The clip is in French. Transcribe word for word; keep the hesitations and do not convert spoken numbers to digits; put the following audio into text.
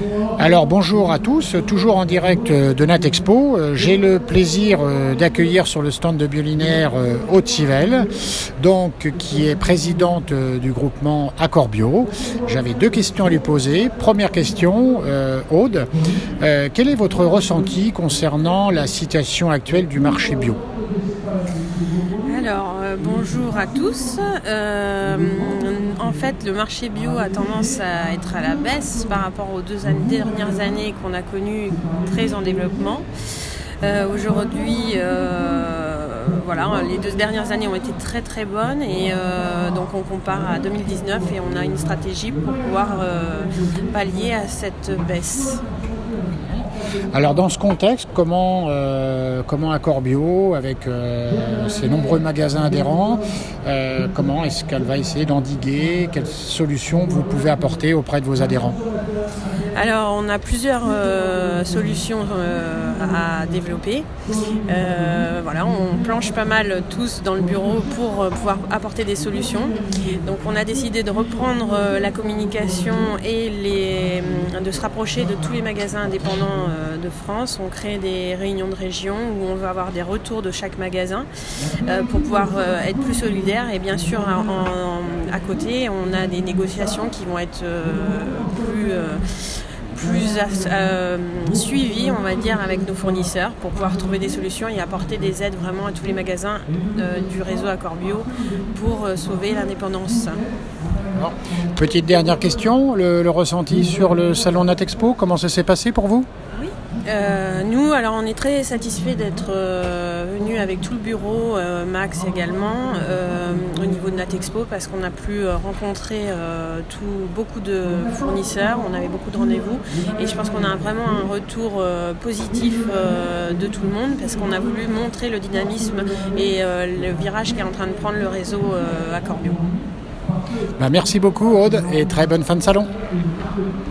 Alors bonjour à tous, toujours en direct de Natexpo. J'ai le plaisir d'accueillir sur le stand de Biolinaire Aude Civelle, donc qui est présidente du groupement Accord Bio. J'avais deux questions à lui poser. Première question, euh, Aude, euh, quel est votre ressenti concernant la situation actuelle du marché bio ? Alors, euh, bonjour à tous. Euh, en fait, le marché bio a tendance à être à la baisse par rapport aux deux années, dernières années qu'on a connues très en développement. Euh, aujourd'hui, euh, voilà, les deux dernières années ont été très très bonnes et euh, donc on compare à deux mille dix-neuf et on a une stratégie pour pouvoir euh, pallier à cette baisse. Alors dans ce contexte, comment, euh, comment Accord Bio, avec euh, ses nombreux magasins adhérents, euh, comment est-ce qu'elle va essayer d'endiguer, quelles solutions vous pouvez apporter auprès de vos adhérents ? Alors on a plusieurs euh, solutions euh, à développer. Euh, voilà, on planche pas mal tous dans le bureau pour euh, pouvoir apporter des solutions. Donc on a décidé de reprendre euh, la communication et les, de se rapprocher de tous les magasins indépendants euh, de France. On crée des réunions de région où on va avoir des retours de chaque magasin euh, pour pouvoir euh, être plus solidaire. Et bien sûr, en, en, à côté, on a des négociations qui vont être euh, plus... Euh, plus euh, suivi, on va dire, avec nos fournisseurs pour pouvoir trouver des solutions et apporter des aides vraiment à tous les magasins euh, du réseau Accord Bio pour euh, sauver l'indépendance. Petite dernière question, le, le ressenti sur le salon Natexpo, comment ça s'est passé pour vous ? Oui. Euh, nous, alors on est très satisfaits d'être euh, venus avec tout le bureau, euh, Max également, euh, au niveau de Natexpo, parce qu'on a pu euh, rencontrer euh, tout, beaucoup de fournisseurs, on avait beaucoup de rendez-vous, et je pense qu'on a vraiment un retour euh, positif euh, de tout le monde, parce qu'on a voulu montrer le dynamisme et euh, le virage qu'est en train de prendre le réseau euh, Accord Bio. Ben, merci beaucoup Aude, et très bonne fin de salon.